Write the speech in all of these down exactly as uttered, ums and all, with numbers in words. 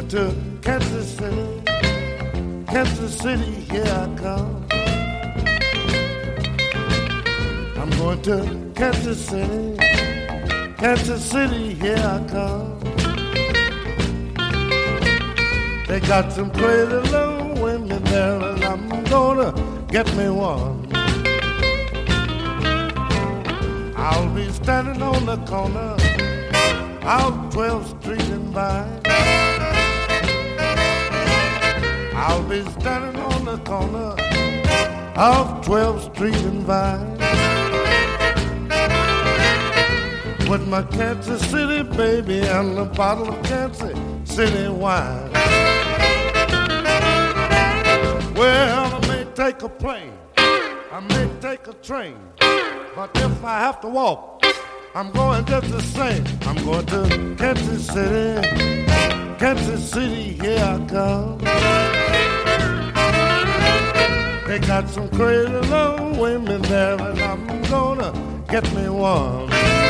to Kansas City, Kansas City, here I come. I'm going to Kansas City, Kansas City, here I come. They got some crazy little women there, and I'm gonna get me one. I'll be standing on the corner out twelfth Street and Vine. I'll be standing on the corner of twelfth Street and Vine with my Kansas City baby and a bottle of Kansas City wine. Well, I may take a plane, I may take a train, but if I have to walk, I'm going just the same. I'm going to Kansas City, Kansas City, here I come. They got some crazy little women there, and I'm gonna get me one.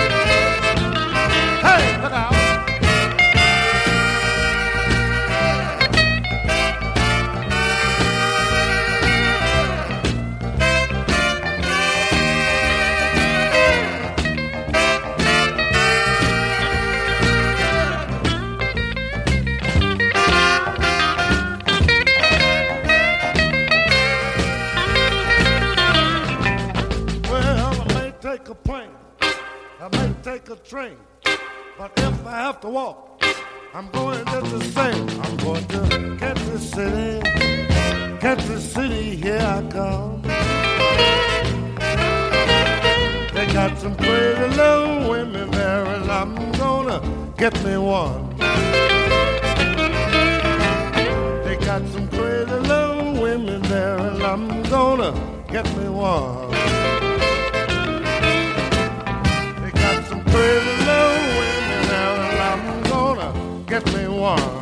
Hey, look out! Take a plane, I may take a train, but if I have to walk, I'm going just the same. I'm going to Kansas City, Kansas City, here I come. They got some crazy little women there, and I'm gonna get me one. They got some crazy little women there, and I'm gonna get me one. Crazy little women now, and I'm gonna get me one.